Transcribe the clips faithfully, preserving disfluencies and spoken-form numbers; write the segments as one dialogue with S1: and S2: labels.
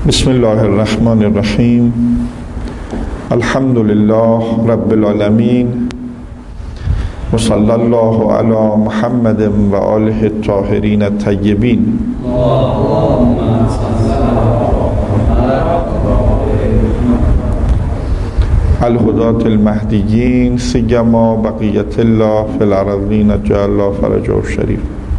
S1: بسم الله الرحمن الرحیم. الحمد لله رب العالمین و صلی الله علی محمد و آله الطاهرین الطیبین. الهداة المهدیین سیما بقیت الله فی الارضین جعل الله فرجه الشریف.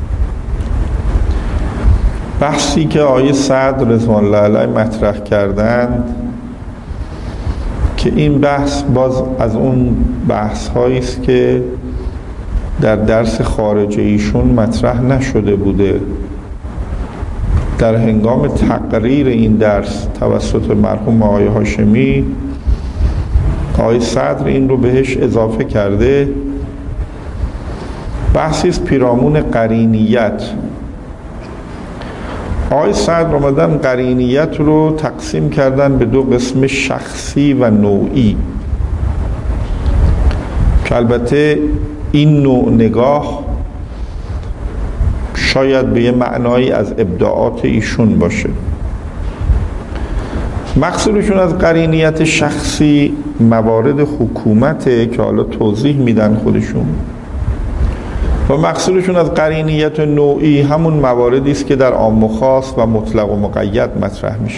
S1: بحثی که آیه سعد رضوان الله علیه مطرح کردند که این بحث باز از اون بحث هایی است که در درس خارج ایشون مطرح نشده بوده. در هنگام تقریر این درس توسط مرحوم آقای هاشمی، آقای صدر این رو بهش اضافه کرده. بحثی است پیرامون قرینیت. آقای صدر آمدن قرینیت رو تقسیم کردن به دو قسم، شخصی و نوعی، که البته این نوع نگاه شاید به یه معنایی از ابداعات ایشون باشه. مقصودشون از قرینیت شخصی موارد حکومته که حالا توضیح میدن خودشون، و مقصودشون از قرینیت نوعی همون مواردی است که در عام و خاص و مطلق و مقید مطرح میشه.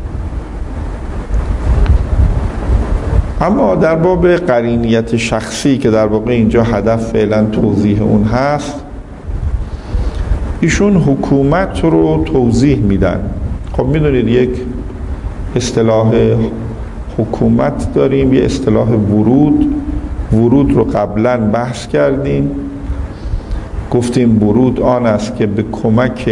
S1: اما در باب قرینیت شخصی که در واقع اینجا هدف فعلا توضیح اون هست، ایشون حکومت رو توضیح میدن. خب میدونید یک اصطلاح حکومت داریم، یه اصطلاح ورود. ورود رو قبلا بحث کردیم، گفتیم ورود آن است که به کمک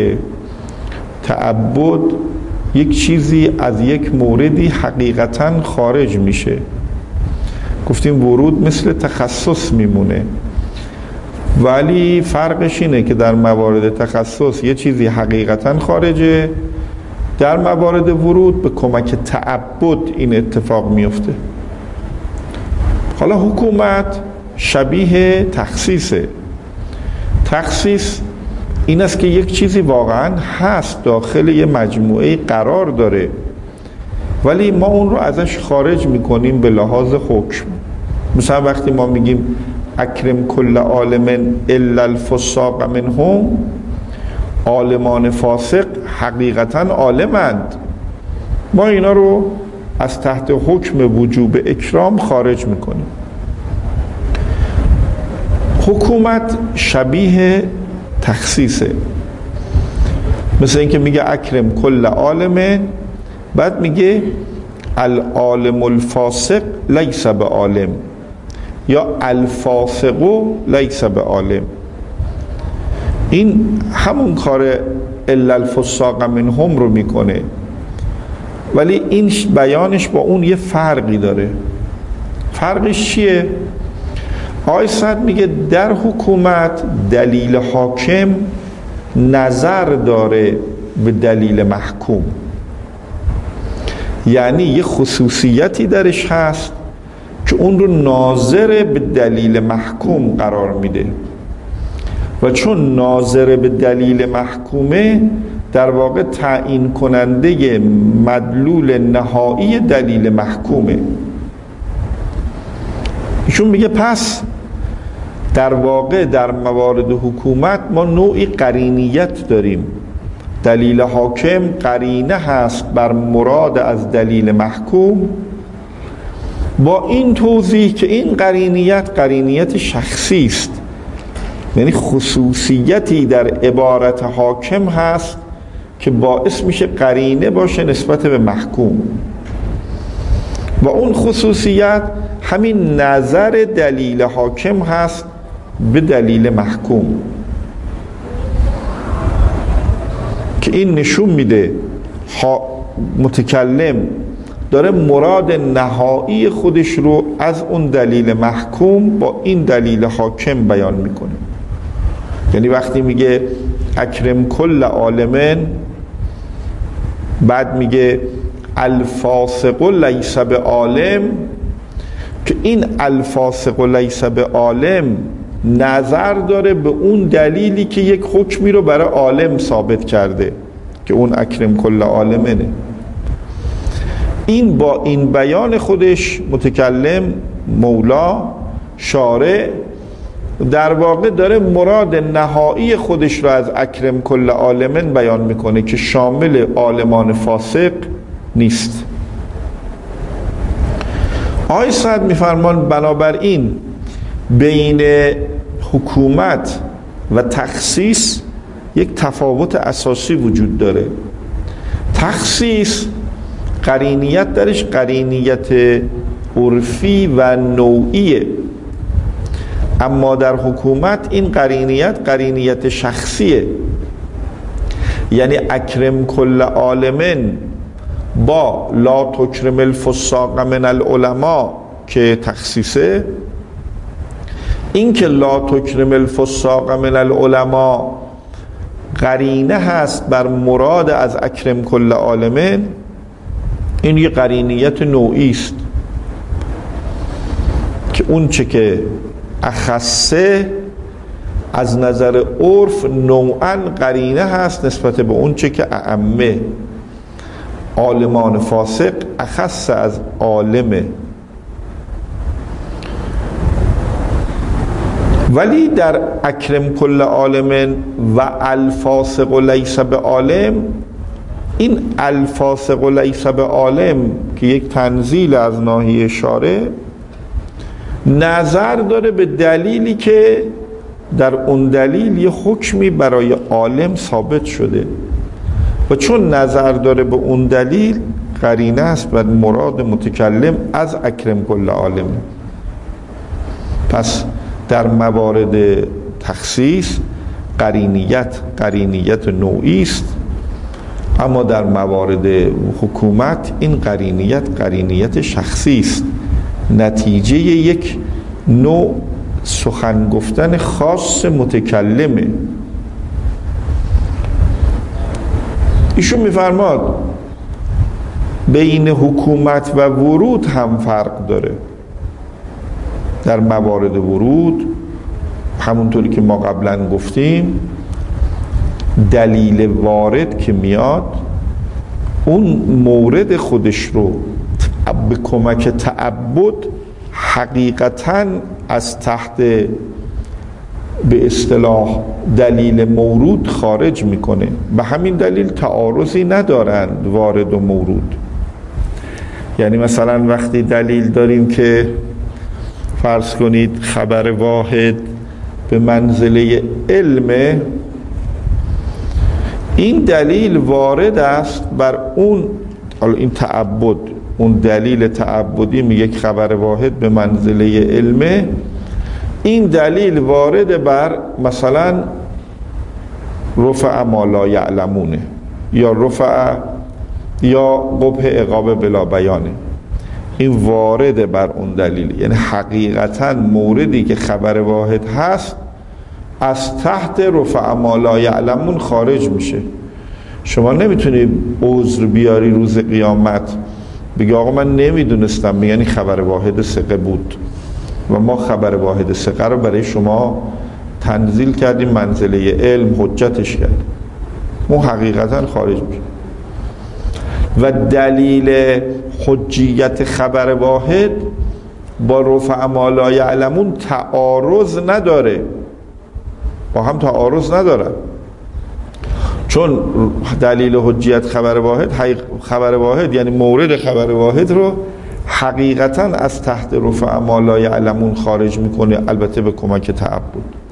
S1: تعبد یک چیزی از یک موردی حقیقتاً خارج میشه. گفتیم ورود مثل تخصص میمونه، ولی فرقش اینه که در موارد تخصص یه چیزی حقیقتاً خارجه، در موارد ورود به کمک تعبد این اتفاق میفته. حالا حکومت شبیه تخصیصه. تخصیص این است که یک چیزی واقعا هست، داخل یه مجموعه قرار داره، ولی ما اون رو ازش خارج میکنیم به لحاظ حکم. مثلا وقتی ما میگیم اکرم کل عالم الا الفساق منهم، عالمان فاسق حقیقتا عالمند، ما اینا رو از تحت حکم وجوب اکرام خارج میکنیم. حکومت شبیه تخصیصه، مثل اینکه میگه اکرم کل عالم، بعد میگه العالم الفاسق لیس به عالم، یا الفاسق لیس به عالم. این همون کار الا الفساق منهم رو میکنه، ولی این بیانش با اون یه فرقی داره. فرقش چیه؟ آقای صدر میگه در حکومت دلیل حاکم نظر داره به دلیل محکوم، یعنی یه خصوصیتی درش هست که اون رو ناظر به دلیل محکوم قرار میده، و چون ناظر به دلیل محکومه در واقع تعیین کننده مدلول نهایی دلیل محکومه. ایشون میگه پس در واقع در موارد حکومت ما نوعی قرینیت داریم. دلیل حاکم قرینه هست بر مراد از دلیل محکوم، با این توضیح که این قرینیت قرینیت شخصی است، یعنی خصوصیتی در عبارت حاکم هست که باعث میشه قرینه باشه نسبت به محکوم، و اون خصوصیت همین نظر دلیل حاکم هست به دلیل محکوم، که این نشون میده متکلم داره مراد نهایی خودش رو از اون دلیل محکوم با این دلیل حاکم بیان میکنه. یعنی وقتی میگه اکرم کل عالمن، بعد میگه الفاسق لیس به عالم، که این الفاسق لیس به عالم نظر داره به اون دلیلی که یک حکمی رو برای عالم ثابت کرده، که اون اکرم کل عالمنه. این با این بیان خودش متکلم مولا شارع در واقع داره مراد نهایی خودش را از اکرم کل عالمین بیان میکنه که شامل عالمان فاسق نیست. آقای سعد میفرمان بنابراین بین حکومت و تخصیص یک تفاوت اساسی وجود داره. تخصیص قرینیت درش قرینیت عرفی و نوعیه، اما در حکومت این قرینیت قرینیت شخصیه. یعنی اکرم کل عالمین با لا تکرم الفساق من العلماء که تخصیصه، این که لا تکرم الفساق من العلماء قرینه هست بر مراد از اکرم کل عالمین، این یه قرینیت نوعی است که اون چه که اخصه از نظر عرف نوعاً قرینه هست نسبت به اون چه که اعمه. عالمان فاسق اخص از عالمه، ولی در اکرم کل عالمین و الفاسق لیس به عالم، این الفاسق لیس به عالم که یک تنزیل از ناحیه شارع نظر داره به دلیلی که در اون دلیل یه حکمی برای عالم ثابت شده و چون نظر داره به اون دلیل قرینه است بر مراد متکلم از اکرم کل عالم. پس در موارد تخصیص قرینیت قرینیت نوعی است، اما در موارد حکومت این قرینیت قرینیت شخصی است، نتیجه یک نوع سخن گفتن خاص متکلمه. ایشون میفرماد بین حکومت و ورود هم فرق داره. در موارد ورود همونطوری که ما قبلا گفتیم دلیل وارد که میاد اون مورد خودش رو به کمک تعبد حقیقتاً از تحت به اصطلاح دلیل مورود خارج میکنه. به همین دلیل تعارضی ندارند وارد و مورود. یعنی مثلا وقتی دلیل داریم که فرض کنید خبر واحد به منزله علم، این دلیل وارد است بر اون، حالا این تعبد، اون دلیل تعبدی میگه یک خبر واحد به منزله علمه، این دلیل وارد بر مثلا رفع ما لا یعلمونه یا رفع یا قبح عقاب بلا بیانه، این وارد بر اون دلیل. یعنی حقیقتا موردی که خبر واحد هست از تحت رفع ما لا یعلمون خارج میشه. شما نمیتونی عذر بیاری روز قیامت بگی آقا من نمیدونستم، یعنی خبر واحد ثقه بود و ما خبر واحد ثقه رو برای شما تنزیل کردیم منزله علم، حجتش کردیم، اون حقیقتا خارج میشه. و دلیل حجیت خبر واحد با رفع ما لا یعلمون تعارض نداره، با هم تعارض نداره، چون دلیل حجیت خبر واحد خبر واحد یعنی مورد خبر واحد رو حقیقتا از تحت رفع ما لا یعلمون خارج میکنه، البته به کمک تعبد.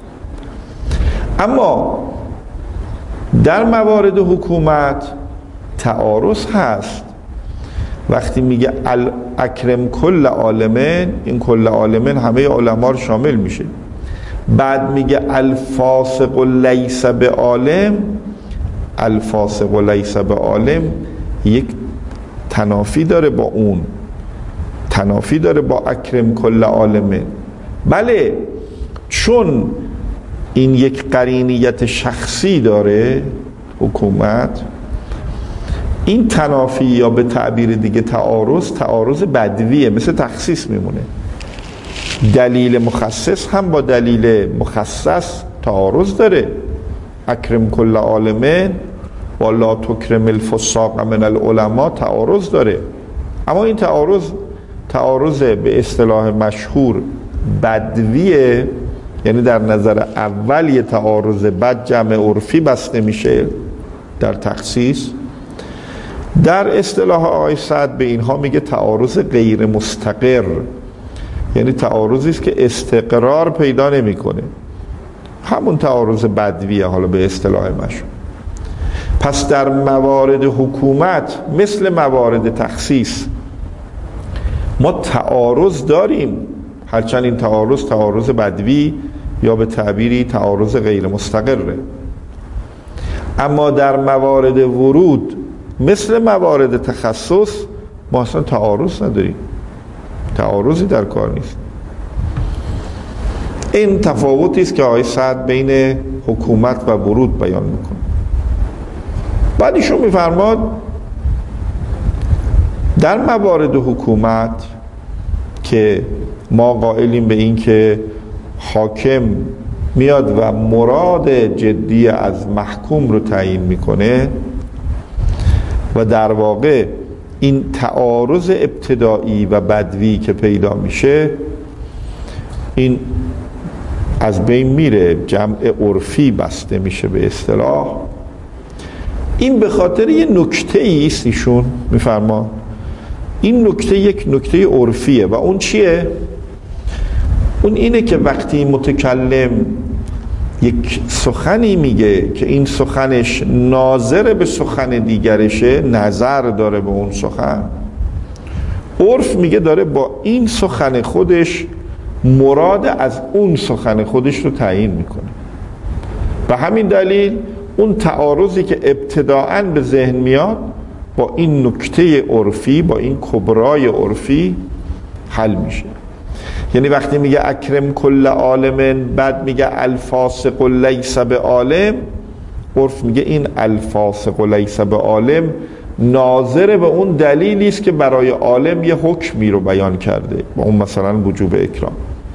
S1: اما در موارد حکومت تعارض هست. وقتی میگه اکرم کل عالمین، این کل عالمین همه علما رو شامل میشه. بعد میگه الفاسق لیس به عالم، الفاسق لیس به عالم یک تنافی داره با اون، تنافی داره با اکرم کل عالمین. بله، چون این یک قرینیت شخصی داره حکومت، این تنافی یا به تعبیر دیگه تعارض، تعارض بدویه، مثل تخصیص میمونه. دلیل مخصص هم با دلیل مخصص تعارض داره. اکرم کل عالمین و لا تکرم الفساق من العلماء تعارض داره، اما این تعارض تعارض به اصطلاح مشهور بدویه، یعنی در نظر اول یه تعارض بد جمع عرفی بسته میشه در تخصیص. در اصطلاح آقای سعد به اینها میگه تعارض غیر مستقر، یعنی تعارضی است که استقرار پیدا نمیکنه، همون تعارض بدویه حالا به اصطلاح مشهور. پس در موارد حکومت مثل موارد تخصیص ما تعارض داریم، هرچند این تعارض تعارض بدوی یا به تعبیری تعارض غیر مستقره. اما در موارد ورود مثل موارد تخصص ما اصلا تعارض نداریم، تعارضی در کار نیست. این تفاوتی است که آقای سعد بین حکومت و ورود بیان میکنه. بعد ایشون میفرماد در موارد حکومت که ما قائلیم به این که حاکم میاد و مراد جدی از محکوم رو تعیین میکنه و در واقع این تعارض ابتدایی و بدوی که پیدا میشه این از بین میره، جمع عرفی بسته میشه به اصطلاح. این به خاطر یه نکته ایست ایشون میفرما، این نکته یک نکته عرفیه و اون چیه؟ اون اینه که وقتی متکلم یک سخنی میگه که این سخنش ناظر به سخن دیگرشه، نظر داره به اون سخن، عرف میگه داره با این سخن خودش مراد از اون سخن خودش رو تعیین میکنه. به همین دلیل اون تعارضی که ابتداءً به ذهن میاد با این نکته عرفی، با این کبرای عرفی حل میشه. یعنی وقتی میگه اکرم کل عالم، بعد میگه الفاسق لیس به عالم، عرف میگه این الفاسق لیس به عالم ناظر به اون دلیلی است که برای عالم یه حکمی رو بیان کرده، با اون مثلا وجوب اکرام.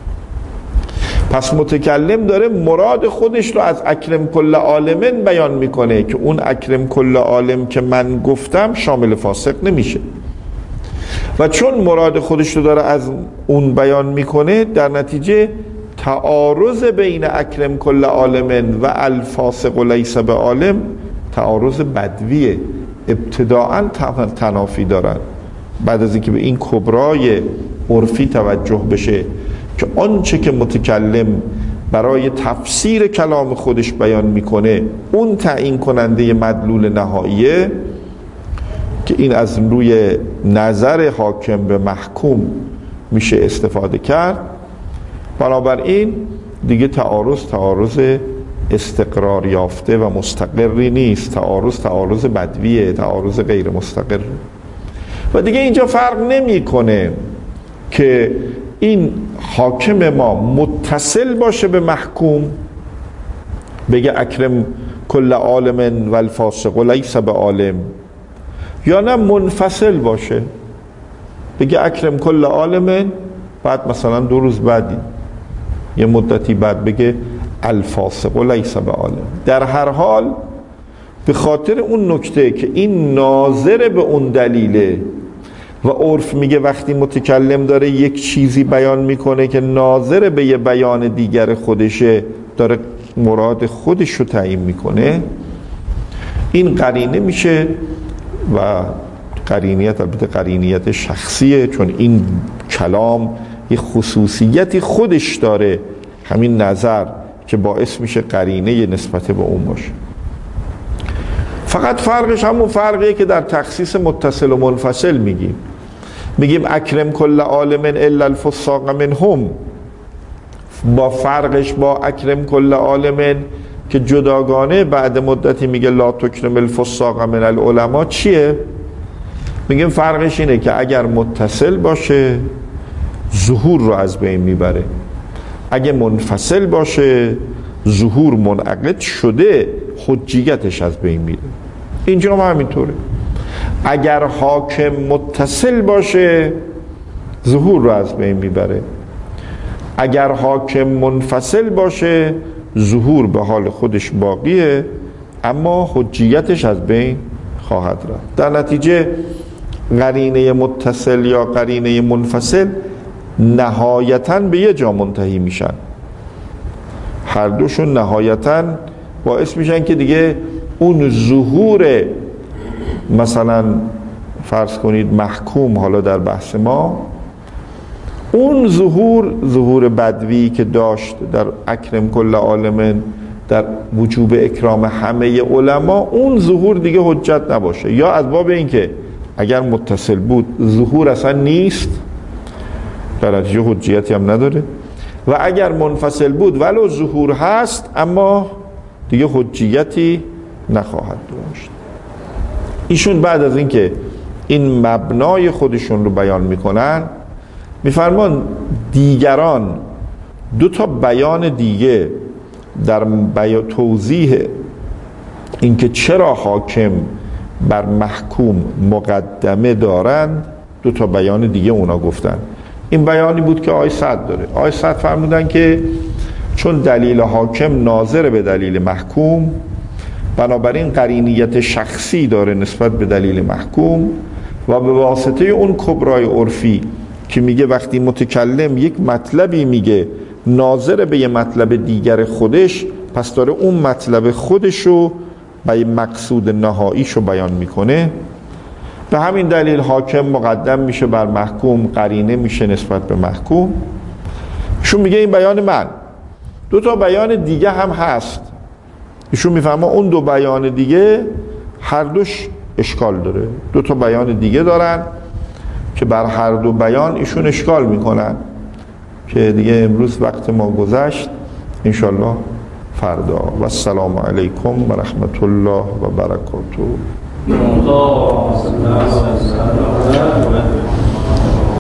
S1: پس متکلم داره مراد خودش رو از اکرم کل عالمن بیان میکنه که اون اکرم کل عالم که من گفتم شامل فاسق نمیشه، و چون مراد خودش رو داره از اون بیان میکنه در نتیجه تعارض بین اکرم کل عالمن و الفاسق لیس به عالم تعارض بدویه، ابتداءً تنافی دارن. بعد از اینکه به این کبرای عرفی توجه بشه که آنچه که متکلم برای تفسیر کلام خودش بیان میکنه اون تعیین کننده مدلول نهاییه، که این از روی نظر حاکم به محکوم میشه استفاده کرد. بنابراین دیگه تعارض تعارض استقرار یافته و مستقری نیست، تعارض تعارض بدویه، تعارض غیر مستقر. و دیگه اینجا فرق نمیکنه که این حاکم ما متصل باشه به محکوم، بگه اکرم کل عالم و الفاسق لیس به عالم، یا نه منفصل باشه بگه اکرم کل عالم، بعد مثلا دو روز بعدی یه مدتی بعد بگه الفاسق لیس به عالم. در هر حال به خاطر اون نکته که این ناظر به اون دلیله و عرف میگه وقتی متکلم داره یک چیزی بیان میکنه که ناظر به یه بیان دیگر خودشه، داره مراد خودش رو تعیین میکنه، این قرینه میشه و قرینیت البته قرینیت شخصیه، چون این کلام یه خصوصیتی خودش داره، همین نظر که باعث میشه قرینه نسبت به اون باشه. فقط فرقش همون فرقیه که در تخصیص متصل و منفصل میگیم. میگیم اکرم کل عالم الا الفساق منهم، با فرقش با اکرم کل عالم که جداگانه بعد مدتی میگه لا تکرم الفساق من العلماء، چیه؟ میگیم فرقش اینه که اگر متصل باشه ظهور رو از بین میبره، اگه منفصل باشه ظهور منعقد شده حجیتش از بین میره. اینجا هم همینطوره، اگر حاکم متصل باشه ظهور رو از بین میبره، اگر حاکم منفصل باشه ظهور به حال خودش باقیه اما حجیتش از بین خواهد رفت. در نتیجه قرینه متصل یا قرینه منفصل نهایتاً به یه جا منتهی میشن، هر دوشون نهایتاً باعث میشن که دیگه اون ظهور مثلا فرض کنید محکوم، حالا در بحث ما اون ظهور ظهور بدوی که داشت در اکرم کل عالم، در وجوب اکرام همه علما، اون ظهور دیگه حجت نباشه، یا از باب این که اگر متصل بود ظهور اصلا نیست در نتیجه حجیتی هم نداره، و اگر منفصل بود ولو ظهور هست اما دیگه حجیتی نخواهد داشت. ایشون بعد از اینکه این مبنای خودشون رو بیان میکنن میفرمان دیگران دو تا بیان دیگه در بیا توضیح اینکه چرا حاکم بر محکوم مقدمه دارند، دو تا بیان دیگه اونا گفتن. این بیانی بود که آقای سعد داره. آقای سعد فرمودن که چون دلیل حاکم ناظر به دلیل محکوم، بنابراین قرینیت شخصی داره نسبت به دلیل محکوم، و به واسطه اون کبرای عرفی که میگه وقتی متکلم یک مطلبی میگه ناظر به یه مطلب دیگر خودش، پس داره اون مطلب خودشو به مقصود نهاییشو بیان میکنه. به همین دلیل حاکم مقدم میشه بر محکوم، قرینه میشه نسبت به محکوم. ایشون میگه این بیان من. دو تا بیان دیگه هم هست. ایشون میفهمه اون دو بیان دیگه هر دوش اشکال داره. دو تا بیان دیگه دارن که بر هر دو بیان ایشون اشکال میکنن که دیگه امروز وقت ما گذشت، انشالله فردا. و السلام علیکم و رحمت الله و برکاته.